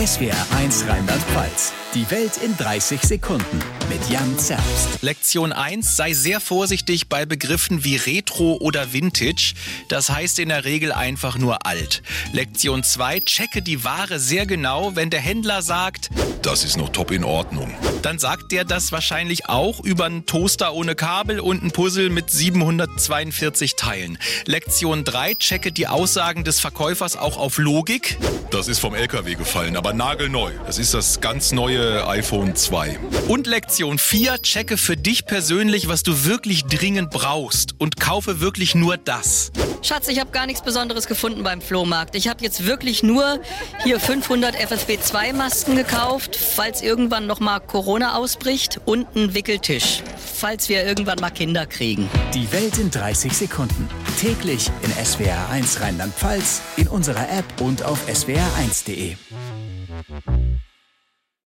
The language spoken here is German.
SWR1 Rheinland-Pfalz. Die Welt in 30 Sekunden mit Jan Zerbst. Lektion 1: Sei sehr vorsichtig bei Begriffen wie Retro oder Vintage. Das heißt in der Regel einfach nur alt. Lektion 2: Checke die Ware sehr genau. Wenn der Händler sagt, das ist noch top in Ordnung, dann sagt der das wahrscheinlich auch über einen Toaster ohne Kabel und ein Puzzle mit 742 Teilen. Lektion 3: Checke die Aussagen des Verkäufers auch auf Logik. das ist vom LKW gefallen, aber nagelneu. Das ist das ganz neue iPhone 2. Und Lektion 4: Checke für dich persönlich, was du wirklich dringend brauchst und kaufe wirklich nur das. Schatz, ich habe gar nichts Besonderes gefunden beim Flohmarkt. Ich habe jetzt wirklich nur hier 500 FFP2-Masken gekauft, falls irgendwann nochmal Corona ausbricht, und einen Wickeltisch, falls wir irgendwann mal Kinder kriegen. Die Welt in 30 Sekunden. Täglich in SWR1 Rheinland-Pfalz, in unserer App und auf swr1.de.